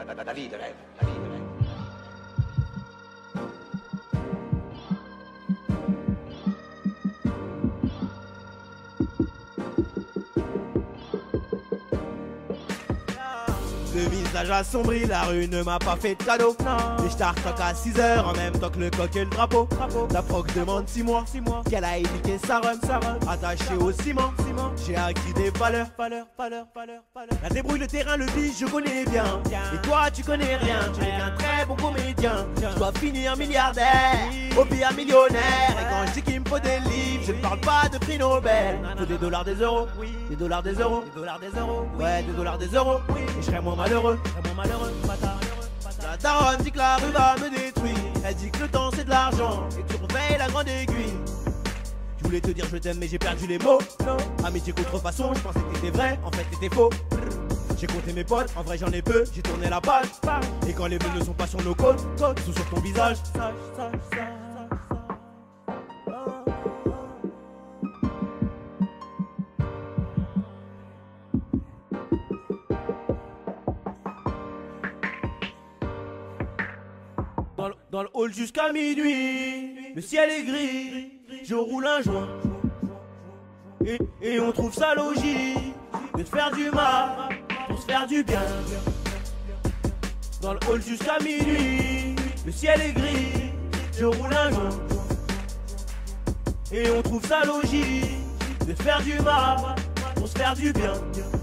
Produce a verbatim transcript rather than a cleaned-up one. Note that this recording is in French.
la, la, la vie de rêve, la vie de rêve. Le visage assombri, la rue ne m'a pas fait de cadeau. Et je t'artoque à six heures en même temps que le coq et le drapeau. La proc demande six mois, qu'elle a éduqué sa rhum, attaché au ciment. J'ai acquis des valeurs, valeurs, valeurs, valeurs, valeurs. La débrouille, le terrain, le biche, je connais bien. Et toi, tu connais rien, tu n'es qu'un très bon comédien. Je dois finir milliardaire, au pire millionnaire. Et quand je dis qu'il me faut des livres, je ne parle pas de prix Nobel. Faut des dollars, des euros, des dollars, des euros, des dollars, des euros, ouais, des dollars, des euros. Et je serai moins malheureux, moins malheureux, bâtard. La daronne dit que la rue va me détruire. Elle dit que le temps c'est de l'argent et que tu surveilles la grande aiguille. Je voulais te dire je t'aime mais j'ai perdu les mots. Amitié contrefaçon, je pensais que t'étais vrai, en fait t'étais faux. J'ai compté mes potes, en vrai j'en ai peu, j'ai tourné la page. Et quand les bleus ne sont pas sur nos côtes, ils sont sur ton visage. Dans le, dans le hall jusqu'à minuit, le ciel est gris, je roule un joint. Et, et on trouve ça logique de te faire du mal pour se faire du bien. Dans le hall jusqu'à minuit, le ciel est gris, je roule un joint. Et on trouve ça logique de te faire du mal pour se faire du bien.